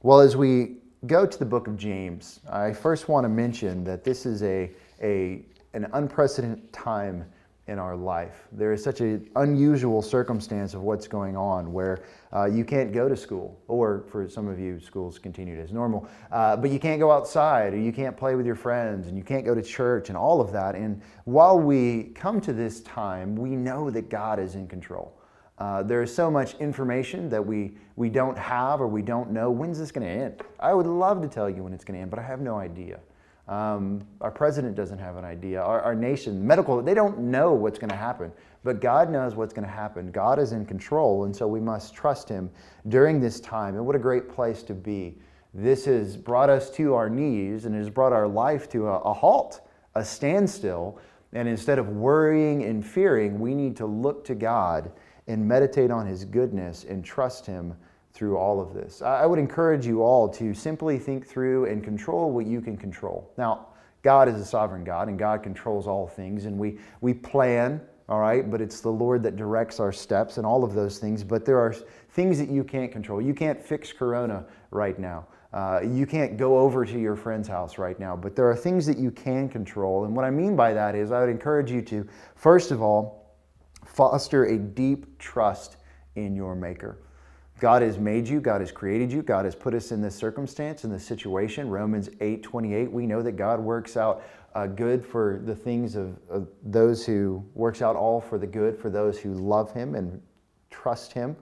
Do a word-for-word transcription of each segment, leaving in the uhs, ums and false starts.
Well, as we go to the book of James, I first want to mention that this is a, a an unprecedented time in our life. There is such an unusual circumstance of what's going on where uh, you can't go to school, or for some of you, schools continued as normal, uh, but you can't go outside, or you can't play with your friends, and you can't go to church, and all of that. And while we come to this time, we know that God is in control. Uh, there is so much information that we, we don't have or we don't know. When's this going to end? I would love to tell you when it's going to end, but I have no idea. Um, our president doesn't have an idea. Our, our nation, medical, they don't know what's going to happen. But God knows what's going to happen. God is in control, and so we must trust Him during this time. And what a great place to be. This has brought us to our knees, and it has brought our life to a, a halt, a standstill. And instead of worrying and fearing, we need to look to God and meditate on His goodness and trust Him through all of this. I would encourage you all to simply think through and control what you can control. Now, God is a sovereign God, and God controls all things, and we, we plan, all right, but it's the Lord that directs our steps and all of those things. But there are things that you can't control. You can't fix Corona right now. Uh, you can't go over to your friend's house right now, but there are things that you can control. And what I mean by that is I would encourage you to, first of all, foster a deep trust in your Maker. God has made you, God has created you, God has put us in this circumstance, in this situation. Romans eight twenty-eight, we know that God works out uh, good for the things of, of those who, works out all for the good for those who love Him and trust Him.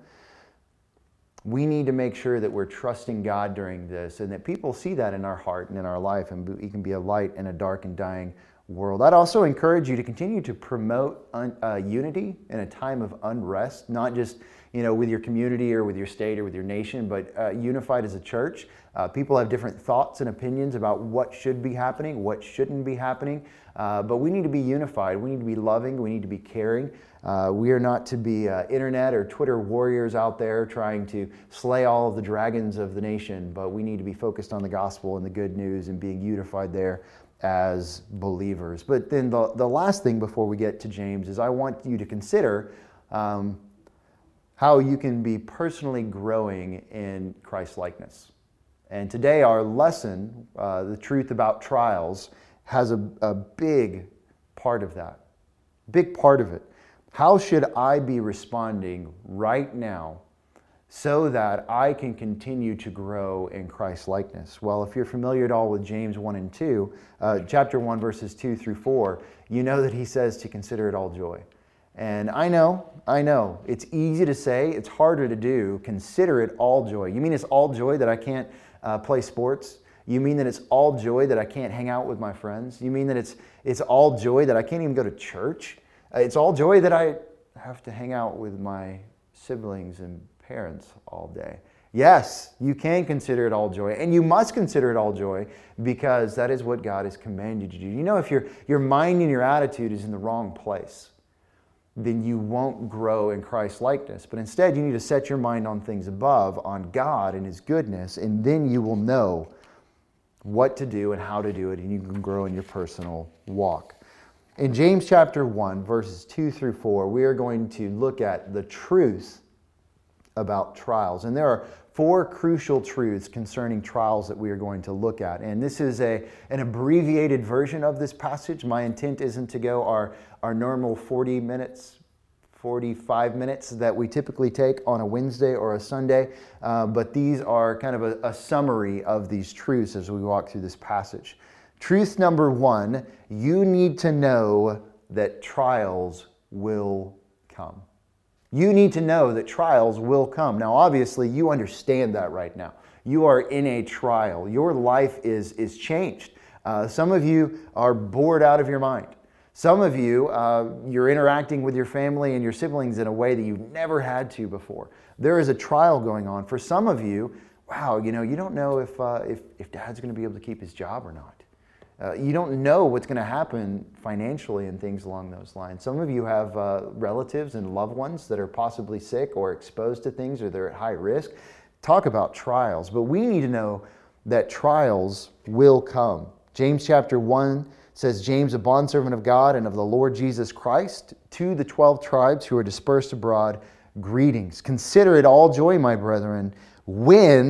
We need to make sure that we're trusting God during this, and that people see that in our heart and in our life, and we can be a light in a dark and dying world. I'd also encourage you to continue to promote un, uh, unity in a time of unrest, not just you know, with your community or with your state or with your nation, but uh, unified as a church. Uh, people have different thoughts and opinions about what should be happening, what shouldn't be happening, uh, but we need to be unified. We need to be loving. We need to be caring. Uh, we are not to be uh, internet or Twitter warriors out there trying to slay all of the dragons of the nation, but we need to be focused on the gospel and the good news and being unified there as believers. But then the, the last thing before we get to James is I want you to consider um, how you can be personally growing in Christ-likeness. And today our lesson, uh, the truth about trials, has a, a big part of that. Big part of it. How should I be responding right now so that I can continue to grow in Christ-likeness? Well, if you're familiar at all with James one and two, uh, chapter one, verses two through four, you know that he says to consider it all joy. And I know, I know, it's easy to say, it's harder to do. Consider it all joy. You mean it's all joy that I can't uh, play sports? You mean that it's all joy that I can't hang out with my friends? You mean that it's it's all joy that I can't even go to church? Uh, it's all joy that I have to hang out with my siblings and parents all day? Yes, you can consider it all joy, and you must consider it all joy because that is what God has commanded you to do. You know, if your your mind and your attitude is in the wrong place, then you won't grow in Christ's likeness. But instead, you need to set your mind on things above, on God and His goodness, and then you will know what to do and how to do it, and you can grow in your personal walk. In James chapter one, verses two through four, we are going to look at the truth about trials. And there are four crucial truths concerning trials that we are going to look at. And this is a, an abbreviated version of this passage. My intent isn't to go our, our normal forty minutes, forty-five minutes that we typically take on a Wednesday or a Sunday, uh, but these are kind of a, a summary of these truths as we walk through this passage. Truth number one, you need to know that trials will come. You need to know that trials will come. Now, obviously, you understand that right now. You are in a trial. Your life is, is changed. Uh, some of you are bored out of your mind. Some of you, uh, you're interacting with your family and your siblings in a way that you've never had to before. There is a trial going on. For some of you, wow, you know, you don't know if, uh, if, if dad's going to be able to keep his job or not. Uh, you don't know what's going to happen financially and things along those lines. Some of you have uh, relatives and loved ones that are possibly sick or exposed to things, or they're at high risk. Talk about trials. But we need to know that trials will come. James chapter one says, James, a bondservant of God and of the Lord Jesus Christ, to the twelve tribes who are dispersed abroad, greetings. Consider it all joy, my brethren, when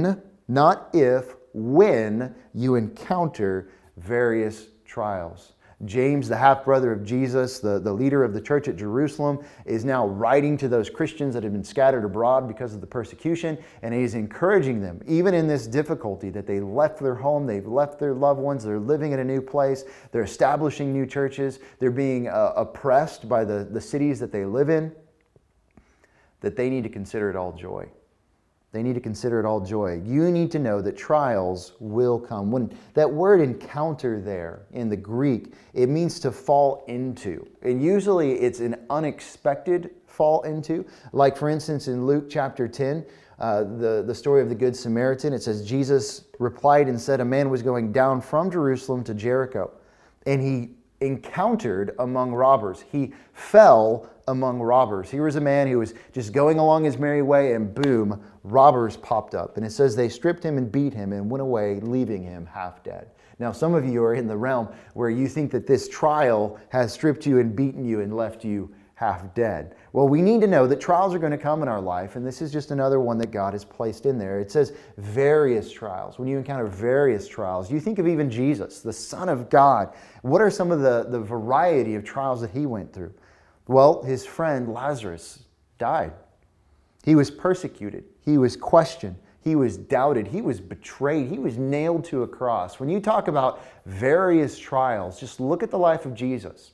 not if, when you encounter various trials. James, the half-brother of Jesus, the, the leader of the church at Jerusalem, is now writing to those Christians that have been scattered abroad because of the persecution, and he's encouraging them, even in this difficulty, that they left their home, they've left their loved ones, they're living in a new place, they're establishing new churches, they're being uh, oppressed by the, the cities that they live in, that they need to consider it all joy. They need to consider it all joy. You need to know that trials will come. When that word encounter there in the Greek, it means to fall into. And usually it's an unexpected fall into. Like for instance in Luke chapter ten, uh, the, the story of the Good Samaritan, it says, Jesus replied and said, a man was going down from Jerusalem to Jericho, and he encountered among robbers. He fell among robbers. Here was a man who was just going along his merry way, and boom, robbers popped up. And it says they stripped him and beat him and went away, leaving him half dead. Now, some of you are in the realm where you think that this trial has stripped you and beaten you and left you half dead. Well, we need to know that trials are going to come in our life, and this is just another one that God has placed in there. It says various trials. When you encounter various trials, you think of even Jesus, the Son of God. What are some of the, the variety of trials that he went through? Well, his friend Lazarus died. He was persecuted. He was questioned. He was doubted. He was betrayed. He was nailed to a cross. When you talk about various trials, just look at the life of Jesus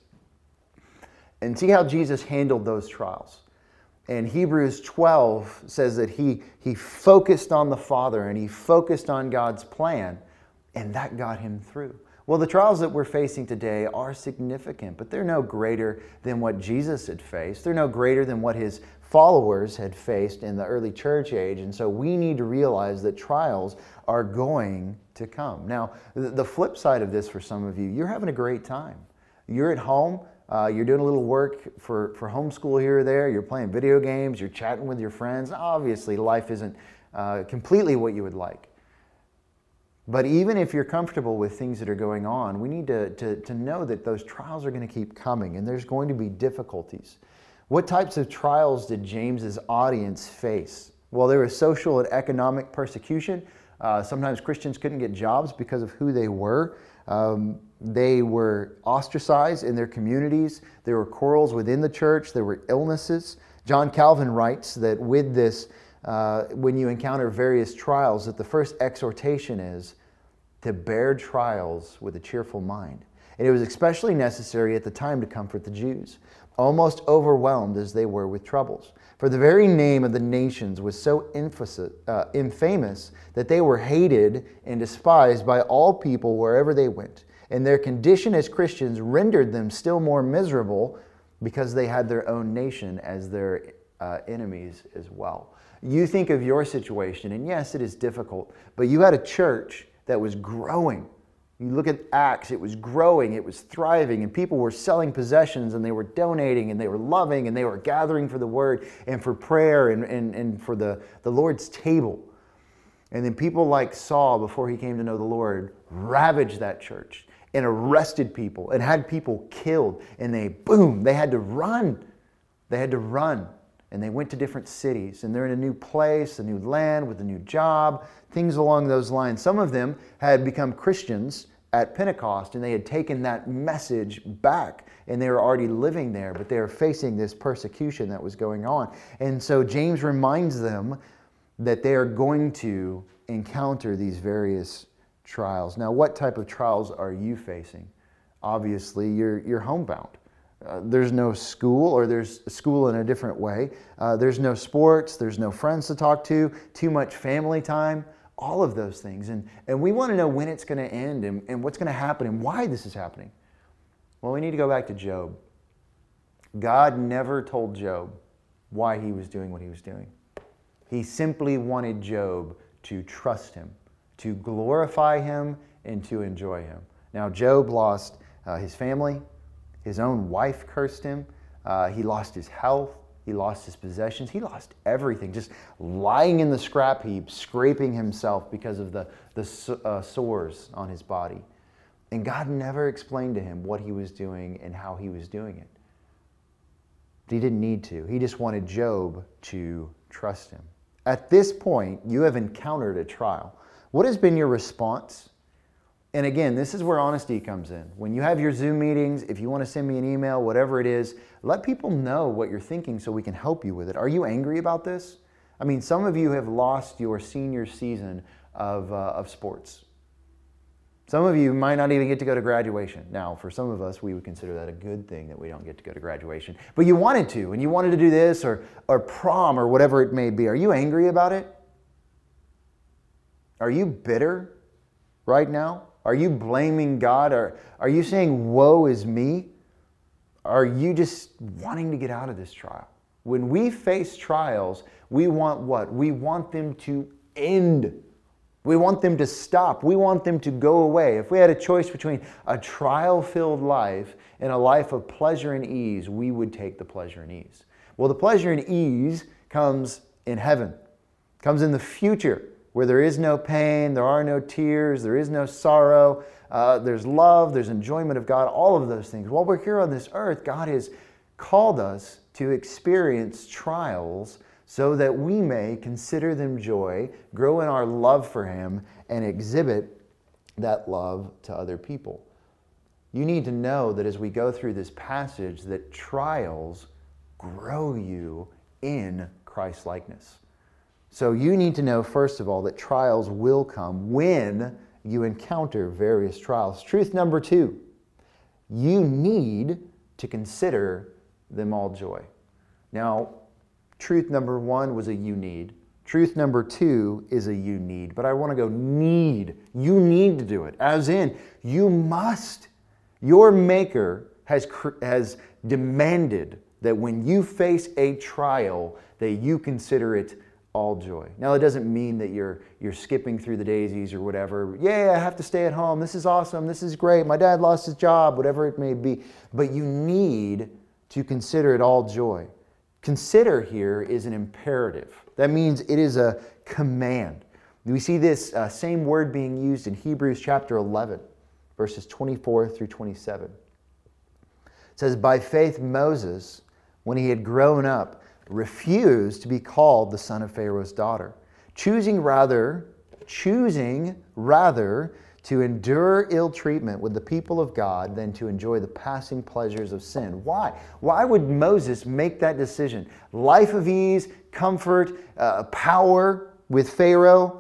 and see how Jesus handled those trials. And Hebrews twelve says that he, he focused on the Father and he focused on God's plan, and that got him through. Well, the trials that we're facing today are significant, but they're no greater than what Jesus had faced. They're no greater than what his followers had faced in the early church age. And so we need to realize that trials are going to come. Now, the flip side of this for some of you, you're having a great time. You're at home. Uh, you're doing a little work for, for homeschool here or there. You're playing video games. You're chatting with your friends. Obviously, life isn't uh, completely what you would like. But even if you're comfortable with things that are going on, we need to, to, to know that those trials are going to keep coming, and there's going to be difficulties. What types of trials did James's audience face? Well, there was social and economic persecution. Uh, sometimes Christians couldn't get jobs because of who they were. Um, they were ostracized in their communities. There were quarrels within the church. There were illnesses. John Calvin writes that with this, uh, when you encounter various trials, that the first exhortation is to bear trials with a cheerful mind. And it was especially necessary at the time to comfort the Jews, almost overwhelmed as they were with troubles. For the very name of the nations was so emphasis, uh, infamous that they were hated and despised by all people wherever they went. And their condition as Christians rendered them still more miserable because they had their own nation as their uh, enemies as well. You think of your situation, and yes, it is difficult, but you had a church that was growing. You look at Acts, it was growing, it was thriving, and people were selling possessions, and they were donating, and they were loving, and they were gathering for the word and for prayer and, and, and for the, the Lord's table. And then people like Saul, before he came to know the Lord, ravaged that church and arrested people and had people killed, and they, boom, they had to run. They had to run. And they went to different cities, and they're in a new place, a new land with a new job, things along those lines. Some of them had become Christians at Pentecost, and they had taken that message back, and they were already living there, but they were facing this persecution that was going on. And so James reminds them that they are going to encounter these various trials. Now, what type of trials are you facing? Obviously, you're, you're homebound. Uh, there's no school, or there's school in a different way. Uh, there's no sports, there's no friends to talk to, too much family time, all of those things. And, and we want to know when it's going to end and, and what's going to happen and why this is happening. Well, we need to go back to Job. God never told Job why he was doing what he was doing. He simply wanted Job to trust him, to glorify him, and to enjoy him. Now, Job lost uh, his family. His own wife cursed him. Uh, he lost his health. He lost his possessions. He lost everything, just lying in the scrap heap, scraping himself because of the, the uh, sores on his body. And God never explained to him what he was doing and how he was doing it. He didn't need to. He just wanted Job to trust him. At this point, you have encountered a trial. What has been your response? And again, this is where honesty comes in. When you have your Zoom meetings, if you want to send me an email, whatever it is, let people know what you're thinking so we can help you with it. Are you angry about this? I mean, some of you have lost your senior season of, uh, of sports. Some of you might not even get to go to graduation. Now, for some of us, we would consider that a good thing that we don't get to go to graduation. But you wanted to, and you wanted to do this, or, or prom, or whatever it may be. Are you angry about it? Are you bitter right now? Are you blaming God? Are, are you saying, woe is me? Are you just wanting to get out of this trial? When we face trials, we want what? We want them to end. We want them to stop. We want them to go away. If we had a choice between a trial-filled life and a life of pleasure and ease, we would take the pleasure and ease. Well, the pleasure and ease comes in heaven, comes in the future, where there is no pain, there are no tears, there is no sorrow, uh, there's love, there's enjoyment of God, all of those things. While we're here on this earth, God has called us to experience trials so that we may consider them joy, grow in our love for Him, and exhibit that love to other people. You need to know that as we go through this passage, that trials grow you in Christ-likeness. So you need to know, first of all, that trials will come when you encounter various trials. Truth number two, you need to consider them all joy. Now, truth number one was a you need. Truth number two is a you need. But I want to go need. You need to do it. As in, you must. Your Maker has, has demanded that when you face a trial, that you consider it all joy. Now, it doesn't mean that you're you're skipping through the daisies or whatever. Yeah, I have to stay at home. This is awesome. This is great. My dad lost his job, whatever it may be. But you need to consider it all joy. Consider here is an imperative. That means it is a command. We see this uh, same word being used in Hebrews chapter eleven, verses twenty-four through twenty-seven. It says, by faith Moses, when he had grown up, refused to be called the son of Pharaoh's daughter, choosing rather, choosing rather to endure ill treatment with the people of God than to enjoy the passing pleasures of sin. Why? Why would Moses make that decision? Life of ease, comfort, uh, power with Pharaoh,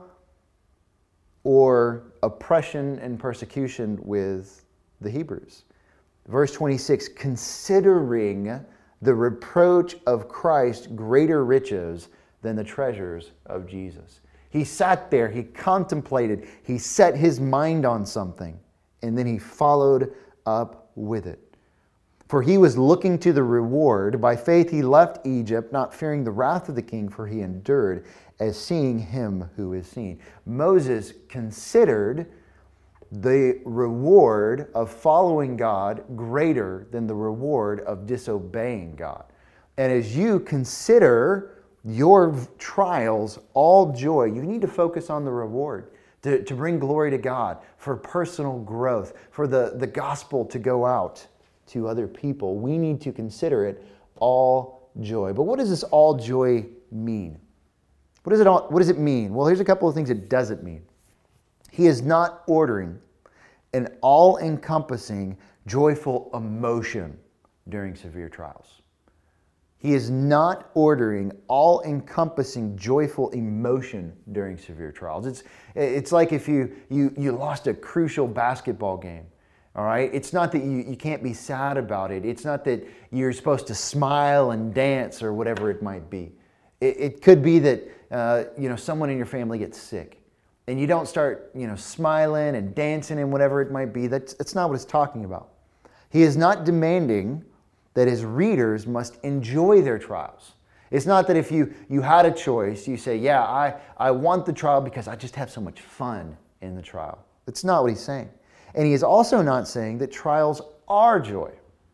or oppression and persecution with the Hebrews? Verse twenty-six, considering the reproach of Christ greater riches than the treasures of Jesus. He sat there, he contemplated, he set his mind on something, and then he followed up with it. For he was looking to the reward. By faith he left Egypt, not fearing the wrath of the king, for he endured as seeing him who is seen. Moses considered the reward of following God greater than the reward of disobeying God. And as you consider your trials all joy, you need to focus on the reward, to, to bring glory to God, for personal growth, for the, the gospel to go out to other people. We need to consider it all joy. But what does this all joy mean? What does it all, what does it mean? Well, here's a couple of things it doesn't mean. He is not ordering an all-encompassing, joyful emotion during severe trials. He is not ordering all-encompassing, joyful emotion during severe trials. It's, it's like if you, you, you lost a crucial basketball game, all right? It's not that you, you can't be sad about it. It's not that you're supposed to smile and dance or whatever it might be. It, it could be that uh, you know, someone in your family gets sick, and you don't start, you know, smiling and dancing and whatever it might be. That's, that's not what it's talking about. He is not demanding that his readers must enjoy their trials. It's not that if you, you had a choice, you say, yeah, I, I want the trial because I just have so much fun in the trial. That's not what he's saying. And he is also not saying that trials are joy.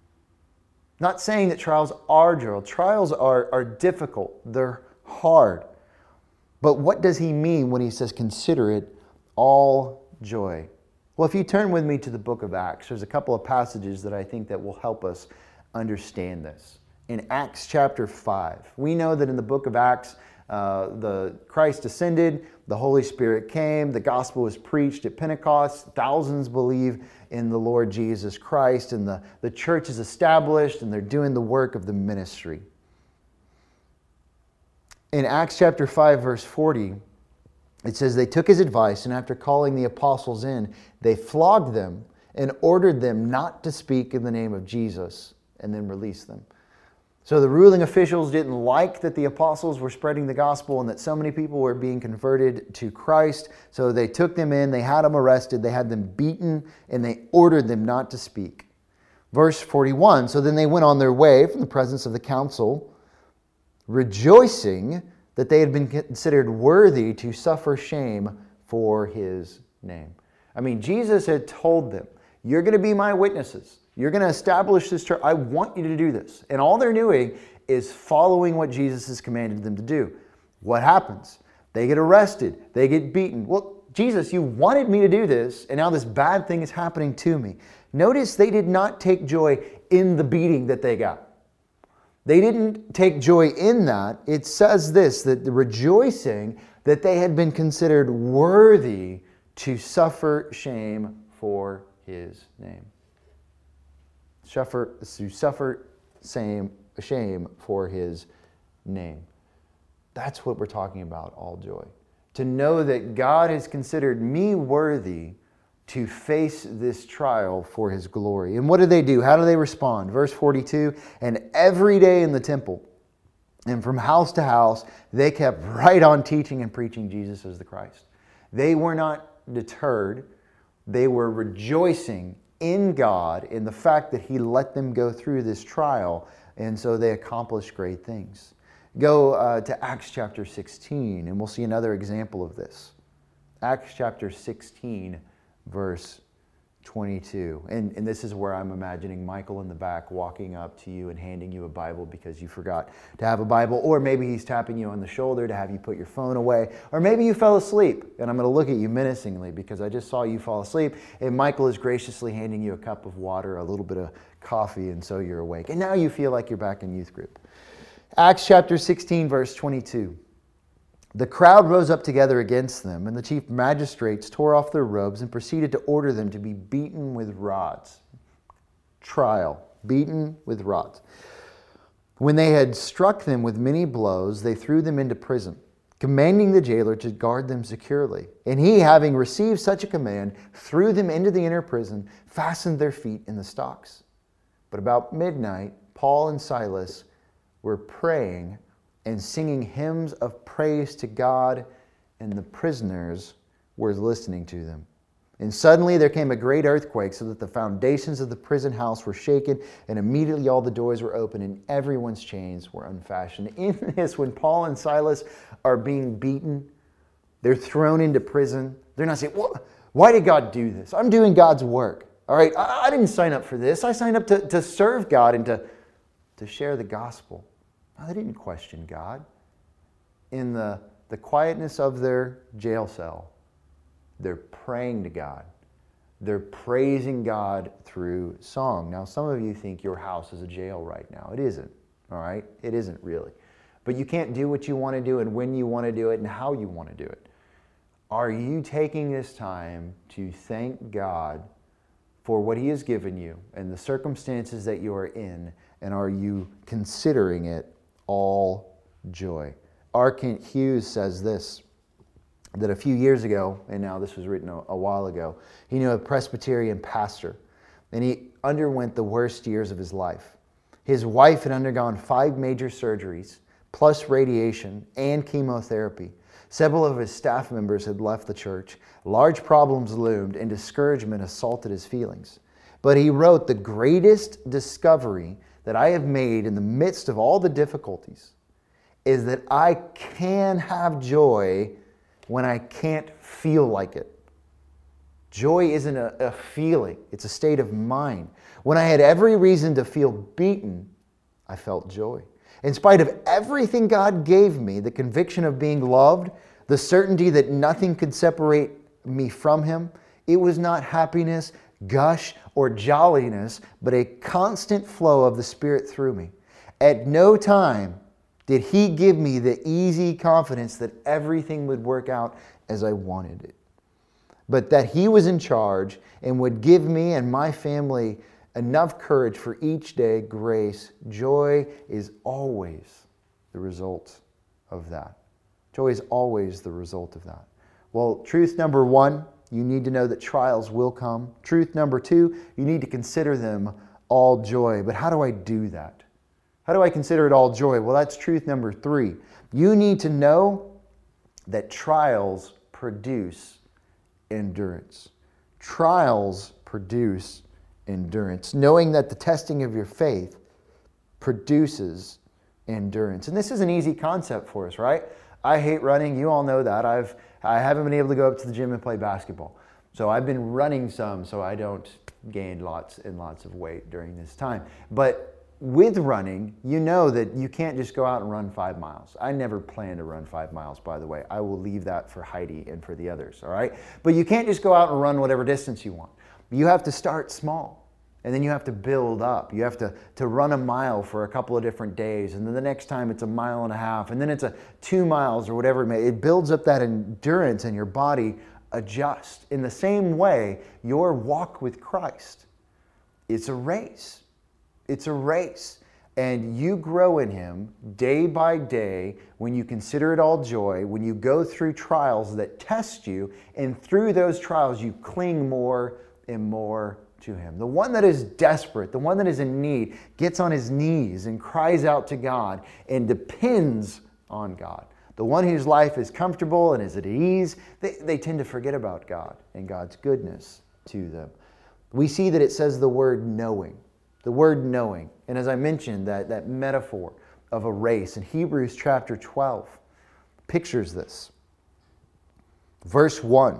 Not saying that trials are joy. Trials are, are difficult. They're hard. But what does he mean when he says, consider it all joy? Well, if you turn with me to the book of Acts, there's a couple of passages that I think that will help us understand this. In Acts chapter five, we know that in the book of Acts, Uh, the Christ ascended, the Holy Spirit came, the gospel was preached at Pentecost, thousands believe in the Lord Jesus Christ, and the, the church is established, and they're doing the work of the ministry. In Acts chapter five, verse forty, it says, they took his advice, and after calling the apostles in, they flogged them and ordered them not to speak in the name of Jesus, and then released them. So the ruling officials didn't like that the apostles were spreading the gospel and that so many people were being converted to Christ. So they took them in, they had them arrested, they had them beaten, and they ordered them not to speak. Verse forty-one, so then they went on their way from the presence of the council, rejoicing that they had been considered worthy to suffer shame for his name. I mean, Jesus had told them, you're going to be my witnesses. You're going to establish this church. I want you to do this. And all they're doing is following what Jesus has commanded them to do. What happens? They get arrested. They get beaten. Well, Jesus, you wanted me to do this, and now this bad thing is happening to me. Notice they did not take joy in the beating that they got. They didn't take joy in that. It says this, that the rejoicing that they had been considered worthy to suffer shame for his name. Suffer, to suffer same, shame for his name. That's what we're talking about, all joy. To know that God has considered me worthy to face this trial for his glory. And what do they do? How do they respond? Verse forty-two, and every day in the temple and from house to house, they kept right on teaching and preaching Jesus as the Christ. They were not deterred. They were rejoicing in God, in the fact that he let them go through this trial, and so they accomplished great things. Go uh, to Acts chapter sixteen, and we'll see another example of this. Acts chapter sixteen, verse twenty-two. And, and this is where I'm imagining Michael in the back walking up to you and handing you a Bible because you forgot to have a Bible, or maybe he's tapping you on the shoulder to have you put your phone away, or maybe you fell asleep, and I'm going to look at you menacingly because I just saw you fall asleep, and Michael is graciously handing you a cup of water, a little bit of coffee, and so you're awake. And now you feel like you're back in youth group. Acts chapter sixteen, verse twenty-two. The crowd rose up together against them, and the chief magistrates tore off their robes and proceeded to order them to be beaten with rods. Trial, beaten with rods. When they had struck them with many blows, they threw them into prison, commanding the jailer to guard them securely. And he, having received such a command, threw them into the inner prison, fastened their feet in the stocks. But about midnight, Paul and Silas were praying and singing hymns of praise to God, and the prisoners were listening to them. And suddenly there came a great earthquake, so that the foundations of the prison house were shaken, and immediately all the doors were opened, and everyone's chains were unfastened. In this, when Paul and Silas are being beaten, they're thrown into prison, they're not saying, well, why did God do this? I'm doing God's work. All right, I, I didn't sign up for this. I signed up to, to serve God and to, to share the gospel. No, they didn't question God. In the, the quietness of their jail cell, they're praying to God. They're praising God through song. Now, some of you think your house is a jail right now. It isn't, all right? It isn't really. But you can't do what you want to do and when you want to do it and how you want to do it. Are you taking this time to thank God for what he has given you and the circumstances that you are in, and are you considering it all joy? R. Kent Hughes says this, that a few years ago, and now this was written a, a while ago, he knew a Presbyterian pastor, and he underwent the worst years of his life. His wife had undergone five major surgeries, plus radiation and chemotherapy. Several of his staff members had left the church. Large problems loomed, and discouragement assaulted his feelings. But he wrote, the greatest discovery that I have made in the midst of all the difficulties is that I can have joy when I can't feel like it. Joy isn't a, a feeling, it's a state of mind. When I had every reason to feel beaten, I felt joy. In spite of everything God gave me, the conviction of being loved, the certainty that nothing could separate me from him, it was not happiness, gush, or jolliness, but a constant flow of the Spirit through me. At no time did He give me the easy confidence that everything would work out as I wanted it, but that He was in charge and would give me and my family enough courage for each day, grace. Joy is always the result of that. Joy is always the result of that. Well, truth number one, you need to know that trials will come. Truth number two, you need to consider them all joy. But how do I do that? How do I consider it all joy? Well, that's truth number three. You need to know that trials produce endurance. Trials produce endurance. Knowing that the testing of your faith produces endurance. And this is an easy concept for us, right? I hate running. You all know that. I've I haven't been able to go up to the gym and play basketball. So I've been running some so I don't gain lots and lots of weight during this time. But with running, you know that you can't just go out and run five miles. I never plan to run five miles, by the way. I will leave that for Heidi and for the others, all right? But you can't just go out and run whatever distance you want. You have to start small. And then you have to build up. You have to, to run a mile for a couple of different days. And then the next time it's a mile and a half. And then it's a two miles or whatever it may. It builds up that endurance and your body adjusts. In the same way, your walk with Christ, it's a race. It's a race. And you grow in Him day by day when you consider it all joy, when you go through trials that test you. And through those trials, you cling more and more to Him. The one that is desperate, the one that is in need, gets on his knees and cries out to God and depends on God. The one whose life is comfortable and is at ease, they, they tend to forget about God and God's goodness to them. We see that it says the word knowing. The word knowing. And as I mentioned, that, that metaphor of a race in Hebrews chapter twelve pictures this. Verse one.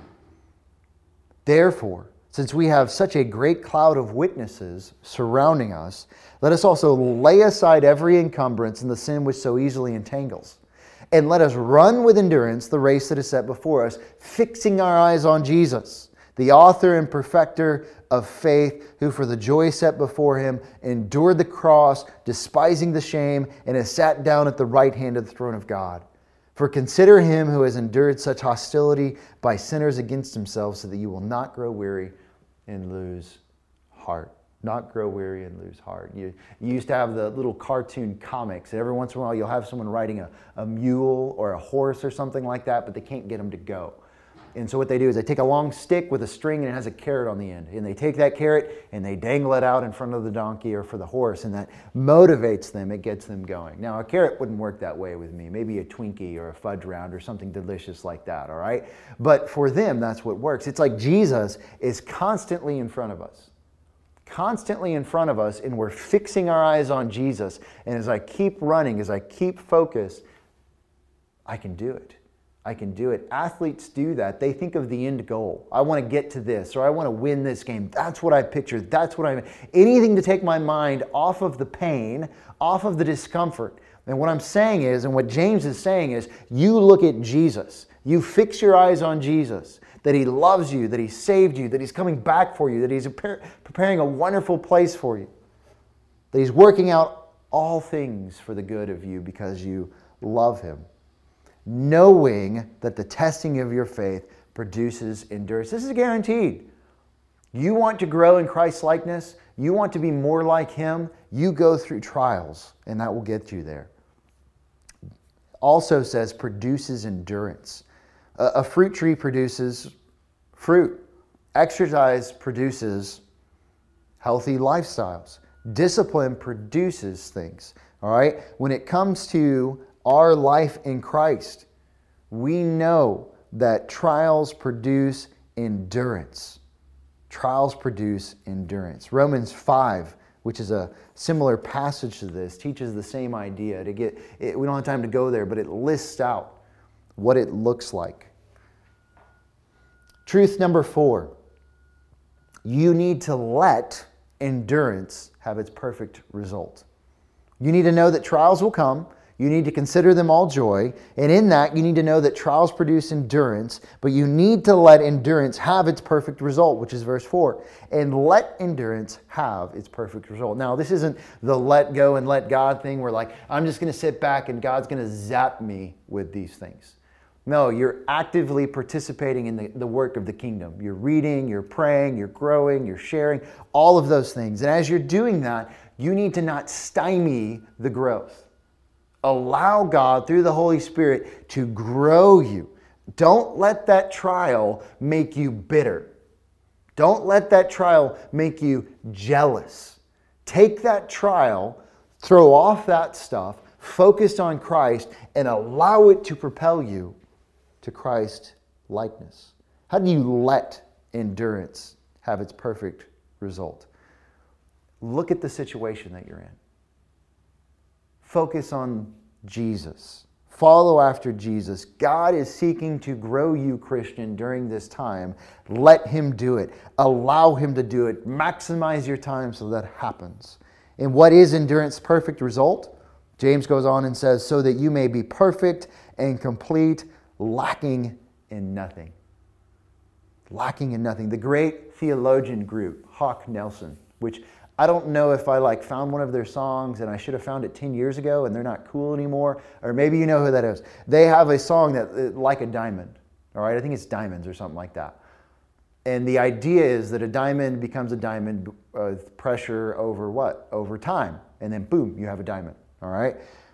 Therefore, since we have such a great cloud of witnesses surrounding us, let us also lay aside every encumbrance and the sin which so easily entangles. And let us run with endurance the race that is set before us, fixing our eyes on Jesus, the author and perfecter of faith, who for the joy set before Him endured the cross, despising the shame, and has sat down at the right hand of the throne of God. For consider Him who has endured such hostility by sinners against Himself, so that you will not grow weary and lose heart. Not grow weary and lose heart. You, you used to have the little cartoon comics. And every once in a while you'll have someone riding a, a mule or a horse or something like that, but they can't get them to go. And so what they do is they take a long stick with a string and it has a carrot on the end. And they take that carrot and they dangle it out in front of the donkey or for the horse. And that motivates them. It gets them going. Now, a carrot wouldn't work that way with me. Maybe a Twinkie or a fudge round or something delicious like that, all right? But for them, that's what works. It's like Jesus is constantly in front of us. Constantly in front of us, and we're fixing our eyes on Jesus. And as I keep running, as I keep focused, I can do it. I can do it. Athletes do that. They think of the end goal. I want to get to this, or I want to win this game. That's what I picture. That's what I anything to take my mind off of the pain, off of the discomfort. And what I'm saying is, and what James is saying is, you look at Jesus. You fix your eyes on Jesus, that He loves you, that He saved you, that He's coming back for you, that He's preparing a wonderful place for you, that He's working out all things for the good of you because you love Him. Knowing that the testing of your faith produces endurance. This is guaranteed. You want to grow in Christ's likeness, you want to be more like Him, you go through trials, and that will get you there. Also says produces endurance. A, a fruit tree produces fruit. Exercise produces healthy lifestyles. Discipline produces things. All right? When it comes to our life in Christ, we know that trials produce endurance. Trials produce endurance. Romans five, which is a similar passage to this, teaches the same idea. To get it, we don't have time to go there, but it lists out what it looks like. Truth number four, you need to let endurance have its perfect result. You need to know that trials will come. You need to consider them all joy. And in that, you need to know that trials produce endurance, but you need to let endurance have its perfect result, which is verse four. And let endurance have its perfect result. Now, this isn't the let go and let God thing where like, I'm just going to sit back and God's going to zap me with these things. No, you're actively participating in the, the work of the kingdom. You're reading, you're praying, you're growing, you're sharing, all of those things. And as you're doing that, you need to not stymie the growth. Allow God, through the Holy Spirit, to grow you. Don't let that trial make you bitter. Don't let that trial make you jealous. Take that trial, throw off that stuff, focus on Christ, and allow it to propel you to Christ likeness. How do you let endurance have its perfect result? Look at the situation that you're in. Focus on Jesus. Follow after Jesus. God is seeking to grow you, Christian, during this time. Let Him do it. Allow Him to do it. Maximize your time so that happens. And what is endurance perfect result? James goes on and says, so that you may be perfect and complete, lacking in nothing. Lacking in nothing. The great theologian group, Hawk Nelson, which I don't know if I like found one of their songs and I should have found it ten years ago and they're not cool anymore, or maybe you know who that is. They have a song that like a diamond, all right? I think it's Diamonds or something like that. And the idea is that a diamond becomes a diamond with pressure over what? Over time. And then boom, you have a diamond, all right?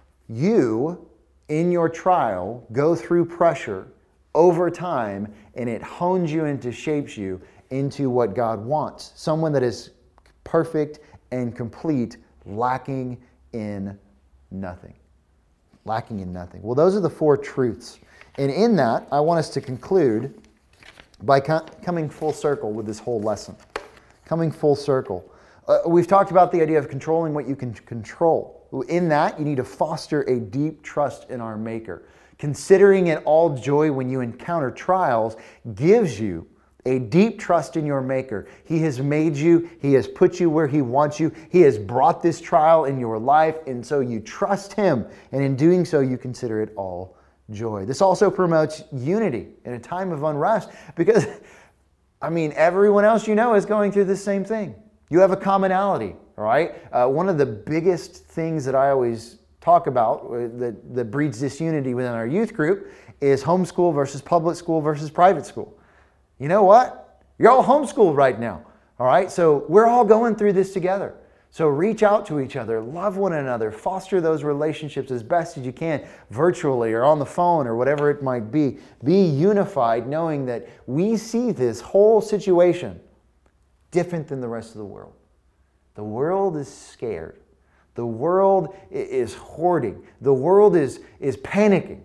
You, in your trial, go through pressure over time and it hones you and shapes you into what God wants. Someone that is perfect and complete, lacking in nothing. Lacking in nothing. Well, those are the four truths. And in that, I want us to conclude by co- coming full circle with this whole lesson. Coming full circle. Uh, we've talked about the idea of controlling what you can control. In that, you need to foster a deep trust in our Maker. Considering it all joy when you encounter trials gives you a deep trust in your Maker. He has made you. He has put you where He wants you. He has brought this trial in your life, and so you trust Him. And in doing so, you consider it all joy. This also promotes unity in a time of unrest because, I mean, everyone else you know is going through the same thing. You have a commonality, all right? Uh, one of the biggest things that I always talk about that, that breeds disunity within our youth group is homeschool versus public school versus private school. You know what? You're all homeschooled right now, all right? So we're all going through this together. So reach out to each other, love one another, foster those relationships as best as you can, virtually or on the phone or whatever it might be. Be unified, knowing that we see this whole situation different than the rest of the world. The world is scared. The world is hoarding. The world is, is panicking.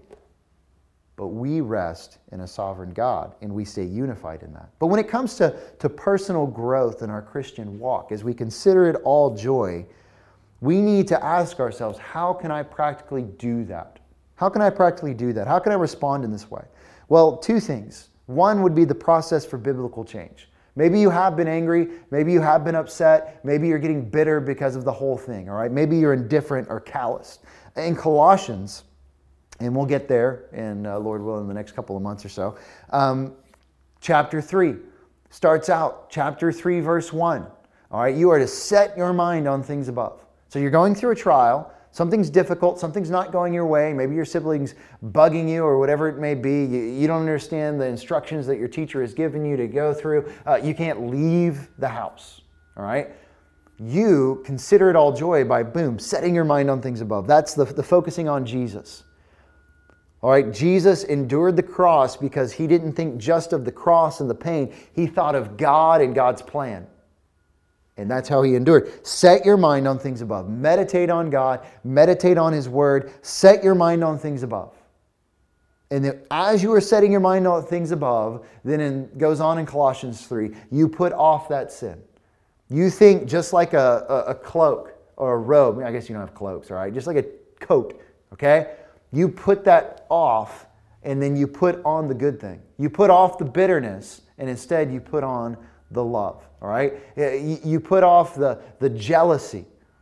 But we rest in a sovereign God, and we stay unified in that. But when it comes to, to personal growth in our Christian walk, as we consider it all joy, we need to ask ourselves, how can I practically do that? How can I practically do that? How can I respond in this way? Well, two things. One would be the process for biblical change. Maybe you have been angry, maybe you have been upset, maybe you're getting bitter because of the whole thing, all right? Maybe you're indifferent or calloused. In Colossians, and we'll get there, in uh, Lord willing, in the next couple of months or so. Um, chapter three starts out, chapter three, verse one. All right, you are to set your mind on things above. So you're going through a trial. Something's difficult. Something's not going your way. Maybe your sibling's bugging you or whatever it may be. You, you don't understand the instructions that your teacher has given you to go through. Uh, you can't leave the house. All right? You consider it all joy by, boom, setting your mind on things above. That's the, the focusing on Jesus. All right, Jesus endured the cross because He didn't think just of the cross and the pain. He thought of God and God's plan. And that's how He endured. Set your mind on things above. Meditate on God. Meditate on His Word. Set your mind on things above. And then as you are setting your mind on things above, then it goes on in Colossians three, you put off that sin. You think just like a, a, a cloak or a robe. I guess you don't have cloaks, all right? Just like a coat, okay? You put that off, and then you put on the good thing. You put off the bitterness, and instead you put on the love, all right? You put off the, the jealousy.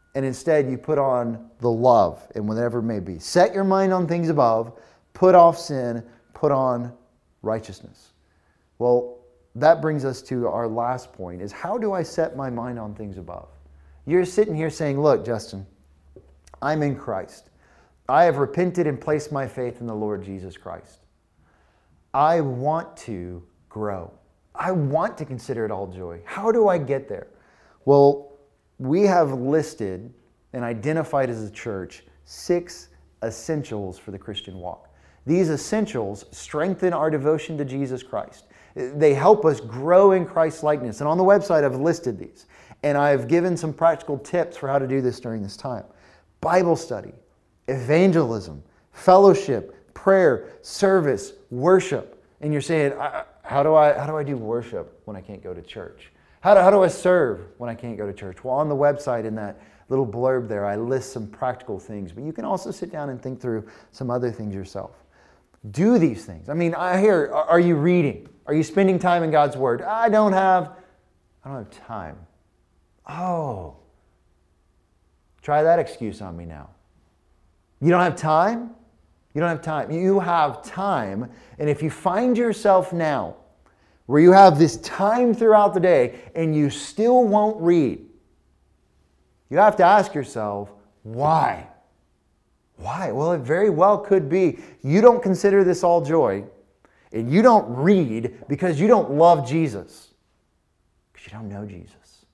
and instead you put on the love, and whatever it may be. Set your mind on things above, put off sin, put on righteousness. Well, that brings us to our last point, is how do I set my mind on things above? You're sitting here saying, look, Justin, I'm in Christ. I have repented and placed my faith in the Lord Jesus Christ. I want to grow. I want to consider it all joy. How do I get there? Well, we have listed and identified as a church six essentials for the Christian walk. These essentials strengthen our devotion to Jesus Christ. They help us grow in Christ's likeness. And on the website, I've listed these. And I've given some practical tips for how to do this during this time. Bible study, evangelism, fellowship, prayer, service, worship. And you're saying, how do I, how do I do worship when I can't go to church? How do, how do I serve when I can't go to church? Well, on the website, in that little blurb there, I list some practical things. But you can also sit down and think through some other things yourself. Do these things. I mean, I hear, are you reading? Are you spending time in God's Word? I don't have, I don't have time. Oh, try that excuse on me now. You don't have time? You don't have time. You have time. And if you find yourself now where you have this time throughout the day and you still won't read, you have to ask yourself, why? Why? Well, it very well could be you don't consider this all joy and you don't read because you don't love Jesus, because you don't know Jesus.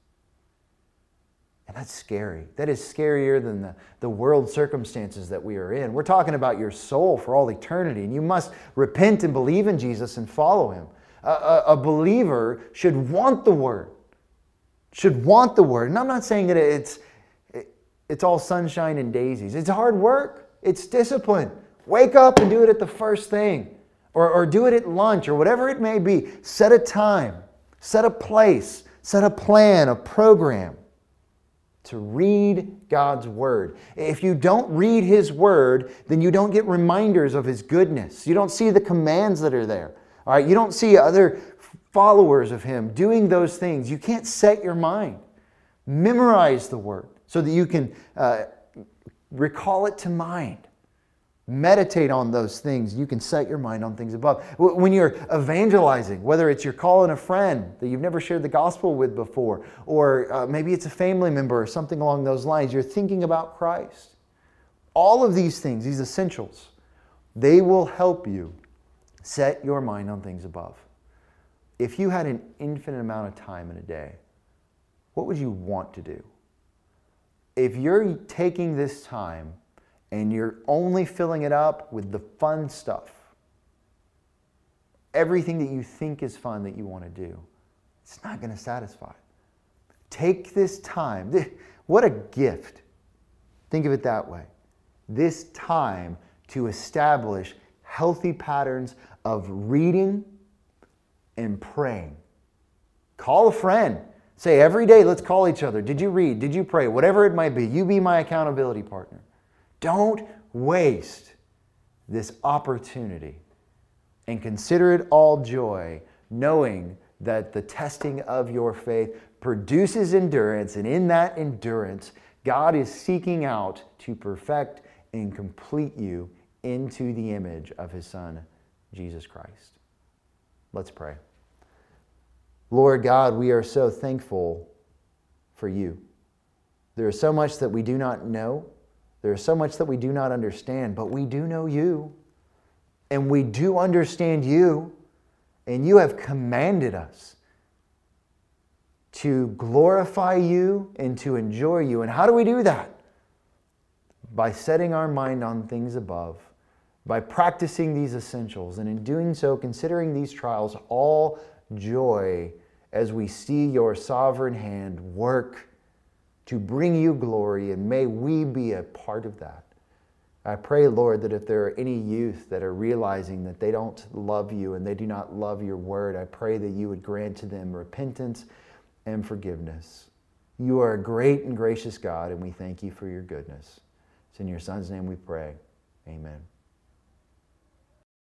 And that's scary. That is scarier than the, the world circumstances that we are in. We're talking about your soul for all eternity, and you must repent and believe in Jesus and follow Him. A, a, a believer should want the Word, should want the Word. And I'm not saying that it's, it, it's all sunshine and daisies. It's hard work. It's discipline. Wake up and do it at the first thing, or, or do it at lunch, or whatever it may be. Set a time, set a place, set a plan, a program to read God's Word. If you don't read His Word, then you don't get reminders of His goodness. You don't see the commands that are there. All right, you don't see other followers of Him doing those things. You can't set your mind. Memorize the Word so that you can uh, recall it to mind. Meditate on those things. You can set your mind on things above. When you're evangelizing, whether it's you're calling a friend that you've never shared the gospel with before, or uh, maybe it's a family member or something along those lines, you're thinking about Christ. All of these things, these essentials, they will help you set your mind on things above. If you had an infinite amount of time in a day, what would you want to do? If you're taking this time and you're only filling it up with the fun stuff, everything that you think is fun that you want to do, it's not going to satisfy. Take this time. What a gift. Think of it that way. This time to establish healthy patterns of reading and praying. Call a friend. Say every day, let's call each other. Did you read? Did you pray? Whatever it might be. You be my accountability partner. Don't waste this opportunity, and consider it all joy, knowing that the testing of your faith produces endurance, and in that endurance, God is seeking out to perfect and complete you into the image of His Son, Jesus Christ. Let's pray. Lord God, we are so thankful for You. There is so much that we do not know. There is so much that we do not understand, but we do know You, and we do understand You, and You have commanded us to glorify You and to enjoy You. And how do we do that? By setting our mind on things above, by practicing these essentials, and in doing so, considering these trials all joy as we see Your sovereign hand work to bring You glory, and may we be a part of that. I pray, Lord, that if there are any youth that are realizing that they don't love You and they do not love Your Word, I pray that You would grant to them repentance and forgiveness. You are a great and gracious God, and we thank You for Your goodness. It's in Your Son's name we pray. Amen.